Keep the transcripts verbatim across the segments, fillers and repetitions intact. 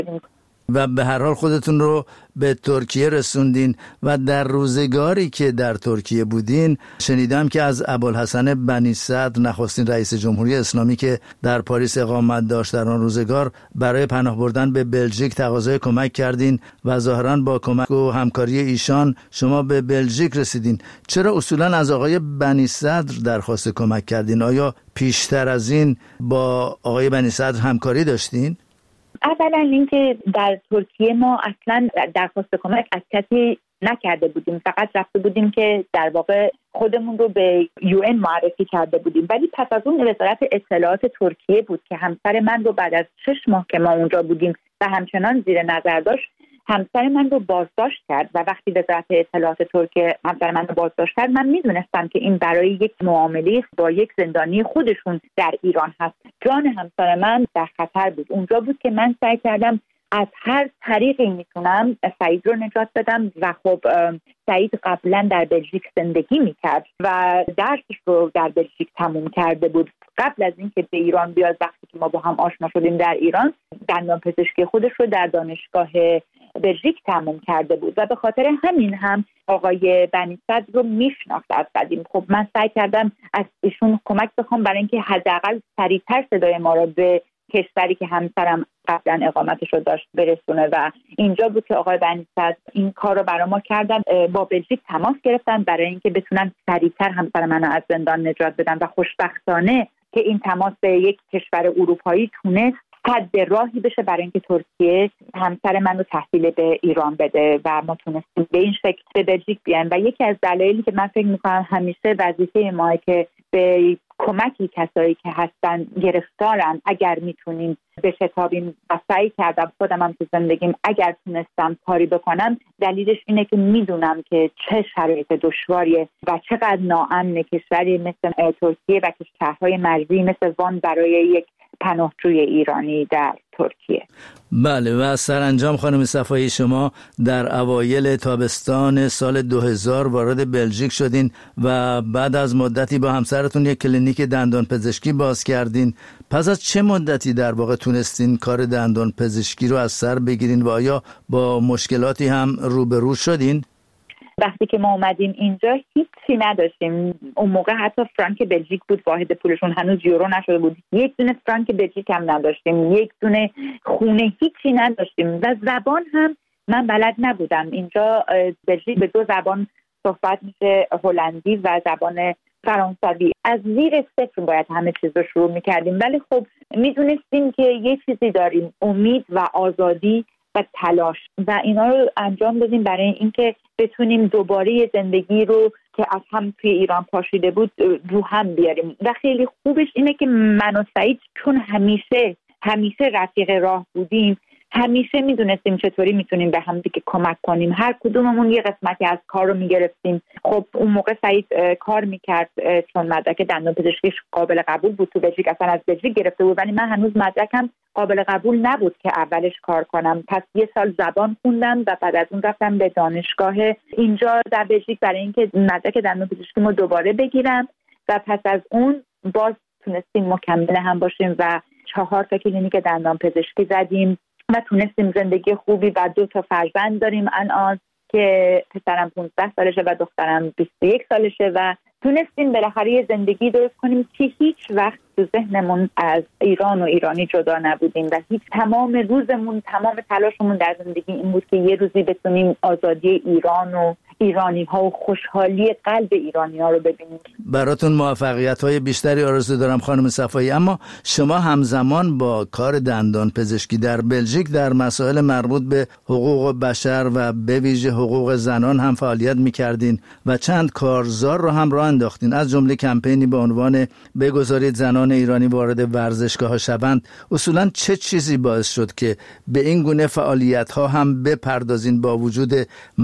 و به هر حال خودتون رو به ترکیه رسوندین و در روزگاری که در ترکیه بودین شنیدم که از ابوالحسن بنی صدر نخستین رئیس جمهوری اسلامی که در پاریس اقامت داشت در آن روزگار برای پناه بردن به بلژیک تقاضای کمک کردین و ظاهراً با کمک و همکاری ایشان شما به بلژیک رسیدین. چرا اصولاً از آقای بنی صدر درخواست کمک کردین؟ آیا پیشتر از این با آقای بنی صدر همکاری داشتین؟ اولا اینکه در ترکیه ما اصلا درخواست کمک از کسی نکرده بودیم، فقط رفته بودیم که در واقع خودمون رو به یو ان معرفی کرده بودیم. ولی پس از اون وزارت اطلاعات ترکیه بود که همسر من رو بعد از شش ماه که ما اونجا بودیم و همچنان زیر نظر داشت، همسر من رو بازداشت کرد و وقتی وزارت اطلاعات ترکیه همسر من رو بازداشت کرد، من میدونستم که این برای یک معامله با یک زندانی خودشون در ایران هست. جان همسر من در خطر بود. اونجا بود که من سعی کردم از هر طریقی میتونم سعید رو نجات بدم و خب سعید قبلا در بلژیک زندگی میکرد و درسش رو در بلژیک تموم کرده بود. قبل از اینکه به ایران بیاد، وقتی که ما با هم آشنا شدیم در ایران، دندان پزشکی خودش رو در دانشگاه بلژیک تموم کرده بود و به خاطر همین هم آقای بنی صدر رو میشناخت از قدیم. خب من سعی کردم از ایشون کمک بخوام برای اینکه حداقل سریعتر صدای ما رو به کشوری که همسرم قبلا اقامتش رو داشت برسونه و اینجا بود که آقای بنی صدر این کار رو برای ما کردن. با بلژیک تماس گرفتن برای اینکه بتونن سریعتر همسر من رو از زندان نجات بدن و خوشبختانه که این تماس به یک کشور اروپایی تونست حد راهی بشه برای اینکه ترکیه همسر من رو تحویل به ایران بده و ما تونستیم به این شکل به بلژیک بیایم. و یکی از دلایلی که من فکر میکنم همیشه وظیفه ما که به کمکی کسایی که هستن گرفتارن اگر میتونیم بشتابیم و سعی کردم خودم هم تو زندگیم اگر تونستم کاری بکنم، دلیلش اینه که میدونم که چه شرایط دشواریه و چقدر ناامن کشوری مثل ترکیه و کشورهای مرزی مثل وان برای یک پناهجوی ایرانی در ترکیه. بله و سرانجام خانم صفایی شما در اوایل تابستان سال دو هزار وارد بلژیک شدین و بعد از مدتی با همسرتون یک کلینیک دندان پزشکی باز کردین. پس از چه مدتی در واقع تونستین کار دندان پزشکی رو از سر بگیرین و آیا با مشکلاتی هم روبرو شدین؟ وقتی که ما اومدیم اینجا هیچی نداشتیم. اون موقع حتی فرانک بلژیک بود واحد پولشون، هنوز یورو نشده بود. یک دونه فرانک بلژیک هم نداشتیم، یک دونه خونه، هیچی نداشتیم و زبان هم من بلد نبودم. اینجا بلژیک به دو زبان صحبت میشه، هلندی و زبان فرانسوی. از زیر صفر باید همه چیز رو شروع میکردیم، ولی خب میدونستیم که یه چیزی داریم، امید و آزادی و تلاش و اینا رو انجام بدیم برای اینکه بتونیم دوباره زندگی رو که از هم توی ایران پاشیده بود رو هم بیاریم. و خیلی خوبش اینه که من و سعید چون همیشه همیشه رفیق راه بودیم، همیشه میدونستیم چطوری میتونیم به هم دیگه کمک کنیم. هر کدوممون یه قسمتی از کار رو میگرفتیم. خب اون موقع سعید کار میکرد چون مدرک دندان پزشکیش قابل قبول بود تو بلژیک، اصلا از بلژیک گرفته بود، ولی من هنوز مدرکم قابل قبول نبود که اولش کار کنم. پس یه سال زبان خوندم و بعد از اون رفتم به دانشگاه اینجا در بلژیک برای اینکه مدرک دندان پزشکیمو دوباره بگیرم و پس از اون باز تونستیم مکمل هم باشیم و چهار تا کلینیک دندان پزشکی زدیم و تونستیم زندگی خوبی و دو تا فرزند داریم الان که پسرم پانزده سالشه و دخترم بیست و یک سالشه و تونستیم بالاخره یه زندگی درست کنیم که هیچ وقت تو ذهنمون از ایران و ایرانی جدا نبودیم و هیچ تمام روزمون تمام تلاشمون در زندگی این بود که یه روزی بتونیم آزادی ایران و ایرانی ها و خوشحالی قلب ایرانی ها رو ببینیم. براتون موفقیت های بیشتری آرزو دارم خانم صفایی. اما شما همزمان با کار دندان پزشکی در بلژیک در مسائل مربوط به حقوق بشر و به ویژه حقوق زنان هم فعالیت می‌کردین و چند کارزار رو هم راه انداختین، از جمله کمپینی به عنوان بگذارید زنان ایرانی وارد ورزشگاه‌ها شوند. اصولاً چه چیزی باعث شد که به این گونه فعالیت‌ها هم بپردازین با وجود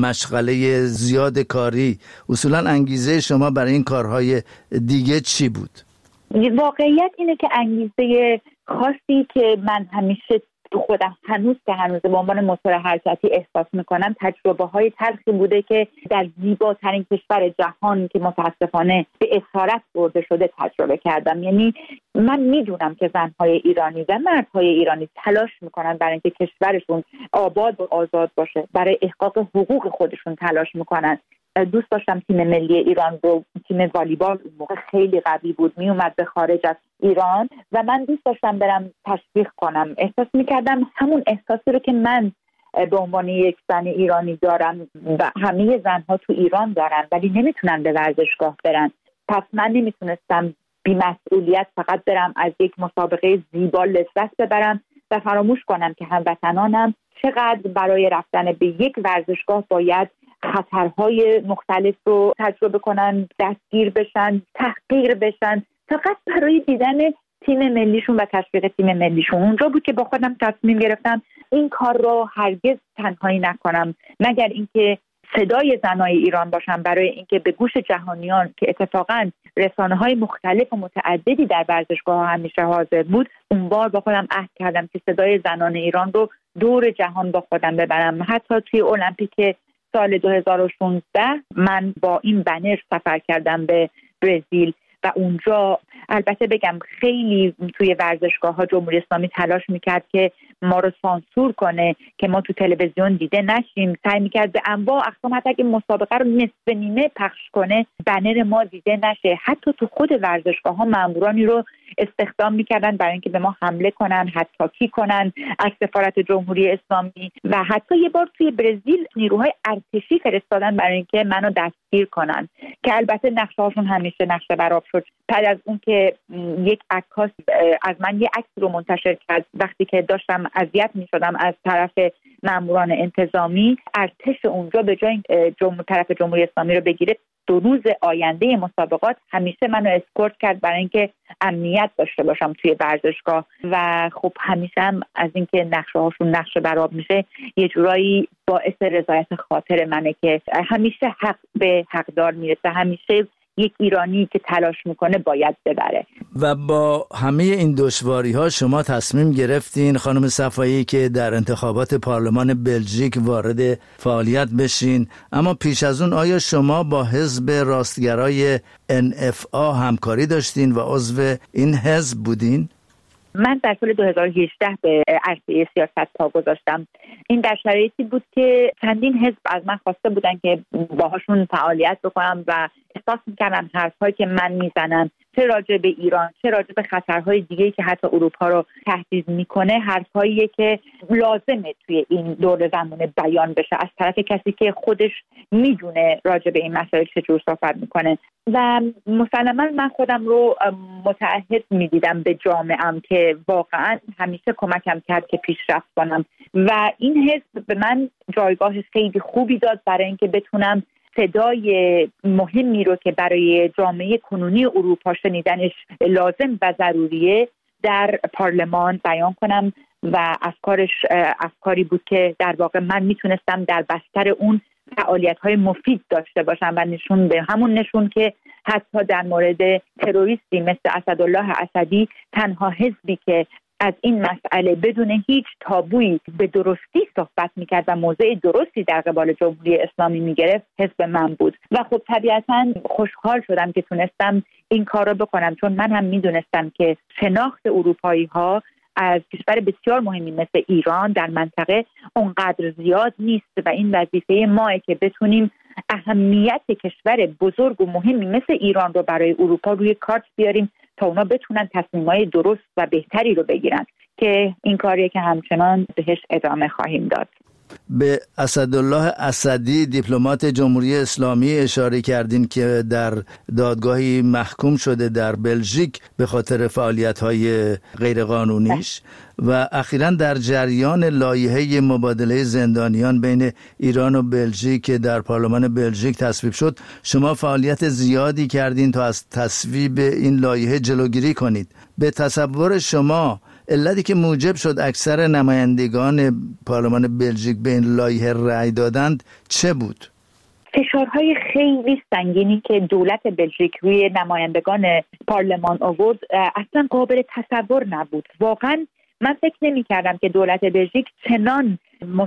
مشغله زیاد کاری؟ اصولاً انگیزه شما برای این کارهای دیگه چی بود؟ واقعیت اینه که انگیزه خاصی که من همیشه تو خودم هنوز که هنوز به عنوان موتور حرکتی احساس میکنم تجربه های تلخی بوده که در زیباترین کشور جهان که متاسفانه به اسارت برده شده تجربه کردم. یعنی من میدونم که زنهای ایرانی و مردهای ایرانی تلاش میکنن برای اینکه کشورشون آباد و آزاد باشه، برای احقاق حقوق خودشون تلاش میکنن. دوست داشتم تیم ملی ایران رو، تیم والیبال اون موقع خیلی قوی بود، می اومد به خارج از ایران و من دوست داشتم برم تشویق کنم. احساس میکردم همون احساسی رو که من به عنوان یک زن ایرانی دارم و همه زنها تو ایران دارن ولی نمیتونن به ورزشگاه برن. پس من نمیتونستم بی‌مسئولیت فقط برم از یک مسابقه زیبا لذت ببرم و فراموش کنم که هموطنانم چقدر برای رفتن به یک ورزشگاه باید خطرهای مختلف رو تجربه کنن، دستگیر بشن، تحقیر بشن، فقط برای دیدن تیم ملیشون و تشویق تیم ملیشون. اونجا بود که با خودم تصمیم گرفتم این کار رو هرگز تنهایی نکنم، مگر اینکه صدای زنای ایران باشم برای اینکه به گوش جهانیان که اتفاقاً رسانه‌های مختلف و متعددی در ورزشگاه همیشه حاضر بود، اون بار با خودم عهد کردم که صدای زنان ایران رو دور جهان با خودم ببرم. حتی توی المپیک سال دو هزار و شانزده من با این بنر سفر کردم به برزیل و اونجا البته بگم خیلی توی ورزشگاه‌ها جمهوری اسلامی تلاش میکرد که ما رو سانسور کنه که ما تو تلویزیون دیده نشیم، سعی میکرد به انواع اقسام حتی اگه مسابقه رو نصف نیمه پخش کنه بنر ما دیده نشه. حتی تو خود ورزشگاه‌ها مامورانی رو استخدام میکردن برای اینکه به ما حمله کنن، حتی کنن از سفارت جمهوری اسلامی و حتی یه بار توی برزیل نیروهای ارتشی فرستادن برای اینکه منو دستگیر کنن که البته نقشه‌هاشون همیشه نقشه براب شد. بعد از اون که یک عکاس از من یه عکس رو منتشر کرد وقتی که داشتم اذیت می‌شدم از طرف ماموران انتظامی، ارتش اونجا به جای جمهور طرف جمهوری اسلامی رو بگیره دو روز آینده مسابقات همیشه منو اسکورت کرد برای اینکه امنیت داشته باشم توی ورزشگاه و خب همیشه هم از اینکه نقشه هاشون نقشه براب میشه یه جورایی باعث رضایت خاطر منه که همیشه حق به حقدار میرسه، همیشه یک ایرانی که تلاش میکنه باید ببره. و با همه این دشواری ها شما تصمیم گرفتین خانم صفایی که در انتخابات پارلمان بلژیک وارد فعالیت بشین، اما پیش از اون آیا شما با حزب راستگرای ان اف آ همکاری داشتین و عضو این حزب بودین؟ من در سال دو هزار و هجده به عرصه سیاست پا گذاشتم. این در شرایطی بود که چندین حزب از من خواسته بودن که باهاشون فعالیت بکنم و احساس می‌کردم حرف‌هایی که من میزنم چه راجع به ایران چه راجع به خطرهای دیگه‌ای که حتی اروپا رو تهدید میکنه حرفاییه که لازمه توی این دور زمان بیان بشه از طرف کسی که خودش میدونه راجع به این مسائل چجور صحبت میکنه. و مسلماً من خودم رو متعهد میدیدم به جامعه‌ام که واقعاً همیشه کمکم کرد که پیشرفت کنم و این حزب به من جایگاه خیلی خوبی داد برای اینکه بتونم صدای مهمی رو که برای جامعه کنونی اروپا شنیدنش لازم و ضروریه در پارلمان بیان کنم و افکارش افکاری بود که در واقع من میتونستم در بستر اون فعالیت‌های مفید داشته باشم و نشون به همون نشون که حتی در مورد تروریستی مثل اسدالله اسدی تنها حزبی که از این مسئله بدون هیچ تابویی به درستی صحبت میکرد و موضع درستی در قبال جمهوری اسلامی میگرفت حزب من بود و خب طبیعتاً خوشحال شدم که تونستم این کار رو بکنم، چون من هم میدونستم که شناخت اروپایی ها از کشور بسیار مهمی مثل ایران در منطقه اونقدر زیاد نیست و این وظیفه ماه که بتونیم اهمیت کشور بزرگ و مهمی مثل ایران رو برای اروپا روی کارت بیاریم تا اونا بتونن تصمیم‌های درست و بهتری رو بگیرن که این کاریه که همچنان بهش ادامه خواهیم داد. به اسدالله اسدی دیپلمات جمهوری اسلامی اشاره کردین که در دادگاهی محکوم شده در بلژیک به خاطر فعالیت‌های غیرقانونیش و اخیراً در جریان لایحه مبادله زندانیان بین ایران و بلژیک که در پارلمان بلژیک تصویب شد، شما فعالیت زیادی کردین تا از تصویب این لایحه جلوگیری کنید. به تصور شما علتی که موجب شد اکثر نمایندگان پارلمان بلژیک به این لایحه رأی دادند چه بود؟ فشارهای خیلی سنگینی که دولت بلژیک روی نمایندگان پارلمان آورد اصلا قابل تصور نبود. واقعا من فکر نمی کردم که دولت بلژیک چنان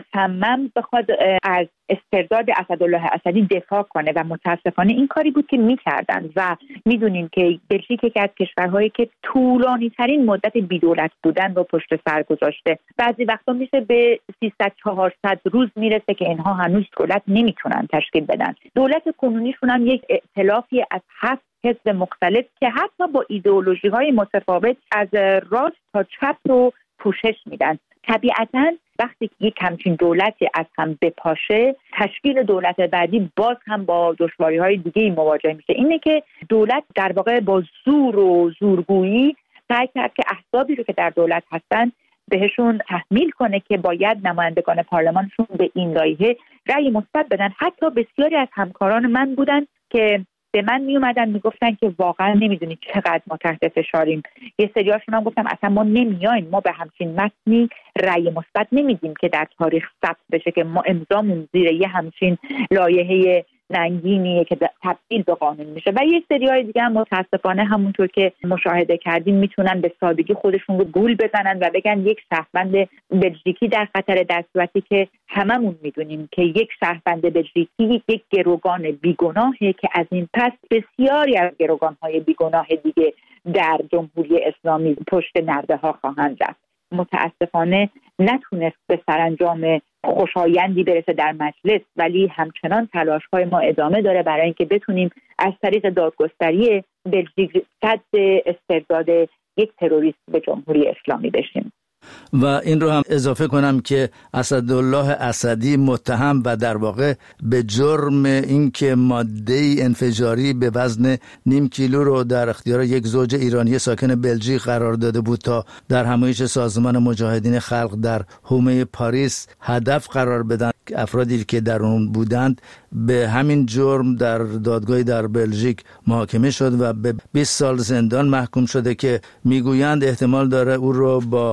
مصمم بخواد از استرداد اسدالله اسدی دفاع کنه و متاسفانه این کاری بود که میکردن و میدونیم که بلژیک یکی از کشورهایی که طولانی ترین مدت بی دولت بودن رو پشت سر گذاشته. بعضی وقتا میشه به سیصد چهارصد روز میرسه که اینها هنوز دولت نمیتونن تشکیل بدن. دولت کنونیشون هم یک ائتلافی از هفت حزب مختلف که حتی با ایدئولوژی های متفاوت از راست تا چپ رو پوشش میدن. طبیعتاً وقتی که یک همچین دولتی از هم بپاشه، تشکیل دولت بعدی باز هم با دشواری‌های دیگه‌ای مواجه میشه. اینه که دولت در واقع با زور و زورگویی سعی کرد که احزابی رو که در دولت هستن بهشون تحمیل کنه که باید نمایندگان پارلمانشون به این لایحه رأی مثبت بدن. حتی بسیاری از همکاران من بودن که به من می اومدن میگفتن که واقعا نمیدونی چقدر ما تحت فشاریم. یه سریاشون هم گفتم اصلا ما نمیایم، ما به همچین متنی رأی مثبت نمیدیم که در تاریخ ثبت بشه که ما امضامون زیر یه همچین لایحه ننگینیه که تبدیل به قانون میشه. و یه سریای دیگه هم متاسفانه همونطور که مشاهده کردیم میتونن به سادگی خودشون رو گول بزنن و بگن یک شهروند بلژیکی در خطر، در صورتی که هممون میدونیم که یک شهروند بلژیکی یک گروگان بیگناهه که از این پس بسیاری از گروگان‌های بیگناه دیگه در جمهوری اسلامی پشت نرده ها خواهند رفت. متاسفانه نتونست به سرانجام خوشایندی برسه در مجلس، ولی همچنان تلاش‌های ما ادامه داره برای اینکه بتونیم از طریق دادگستری بلژیک صد استرداد یک تروریست به جمهوری اسلامی بشیم. و این رو هم اضافه کنم که اسدالله اسدی متهم و در واقع به جرم اینکه ماده انفجاری به وزن نیم کیلو رو در اختیار یک زوج ایرانی ساکن بلژیک قرار داده بود تا در همایش سازمان مجاهدین خلق در حومه پاریس هدف قرار بدن. افرادی که در اون بودند به همین جرم در دادگاهی در بلژیک محاکمه شد و به بیست سال زندان محکوم شده که میگویند احتمال داره او رو با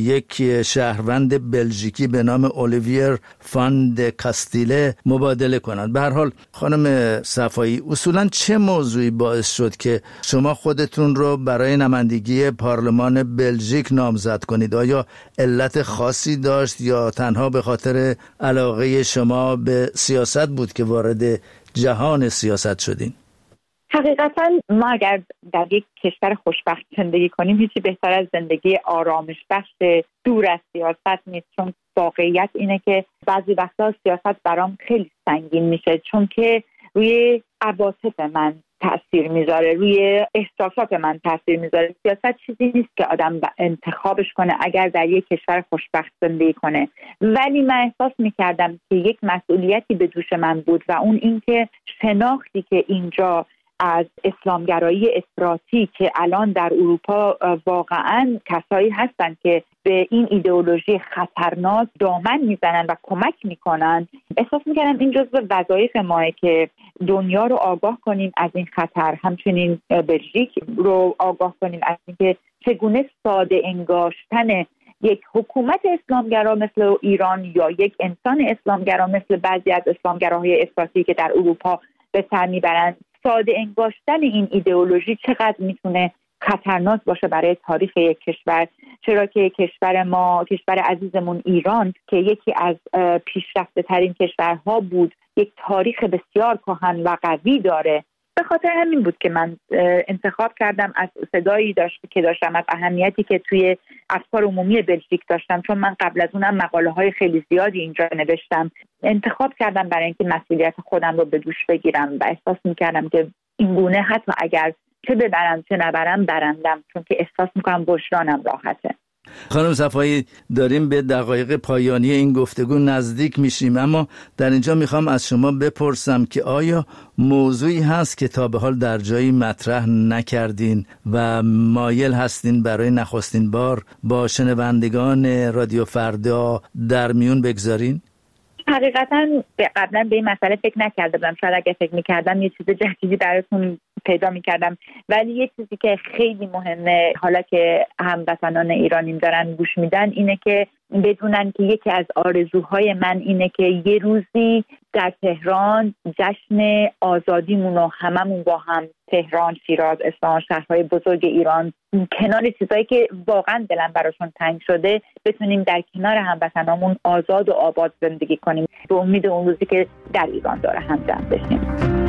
یک شهروند بلژیکی به نام اولیویر فان د کاستیله مبادله کنند. به هر حال خانم صفایی، اصولا چه موضوعی باعث شد که شما خودتون رو برای نمایندگی پارلمان بلژیک نامزد کنید؟ آیا علت خاصی داشت یا تنها به خاطر علاقه شما به سیاست بود که وارد جهان سیاست شدین؟ حقیقتا ما اگر در یک کشور خوشبخت زندگی کنیم هیچی بهتر از زندگی آرامش بخش دور از سیاست نیست، چون واقعیت اینه که بعضی وقتا سیاست برام خیلی سنگین میشه، چون که روی عواطف من تأثیر میذاره، روی احساسات من تأثیر میذاره. سیاست چیزی نیست که آدم انتخابش کنه اگر در یک کشور خوشبخت زندگی کنه. ولی من احساس میکردم که یک مسئولیتی به دوش من بود و اون این که شناختی که اینجا از اسلامگرایی افراطی که الان در اروپا واقعا کسایی هستن که به این ایدئولوژی خطرناک دامن میزنن و کمک میکنن، احساس میکنم این جزو وظایف ماه که دنیا رو آگاه کنیم از این خطر، همچنین بلژیک رو آگاه کنیم از اینکه چگونه ساده انگاشتن یک حکومت اسلامگرا مثل ایران یا یک انسان اسلامگرا مثل بعضی از اسلامگراهای افراطی که در اروپا به سر میبرند، ساده انگاشتن این ایدئولوژی چقدر میتونه خطرناک باشه برای تاریخ یک کشور. چرا که کشور ما، کشور عزیزمون ایران که یکی از پیشرفته ترین کشورها بود، یک تاریخ بسیار کهن و قوی داره. به خاطر همین بود که من انتخاب کردم از صدایی داشت که داشتم، از اهمیتی که توی افکار عمومی بلژیک داشتم، چون من قبل از اونم مقاله های خیلی زیادی اینجا نوشتم. انتخاب کردم برای اینکه مسئولیت خودم رو به دوش بگیرم و احساس میکردم که این گونه حتی اگر چه ببرم چه نبرم برندم، چون که احساس میکنم وجدانم راحته. خانم صفایی، داریم به دقایق پایانی این گفتگو نزدیک میشیم، اما در اینجا میخوام از شما بپرسم که آیا موضوعی هست که تا به حال در جایی مطرح نکردین و مایل هستین برای نخستین بار با شنوندگان رادیو فردا در میون بگذارین؟ حقیقتا قبلا به این مسئله فکر نکرده بودم. شاید اگه فکر میکردم یه چیز جدیدی براتون پیدا میکردم. ولی یه چیزی که خیلی مهمه حالا که هموطنان ایرانیم دارن گوش میدن اینه که بدونن که یکی از آرزوهای من اینه که یه روزی در تهران جشن آزادیمون رو هممون با هم، تهران، شیراز، اصفهان، شهرهای بزرگ ایران، کنار چیزایی که واقعا دلم براشون تنگ شده بتونیم در کنار هموطنامون آزاد و آباد زندگی کنیم، به امید اون روزی که در ایران داره هم جمع بشیم.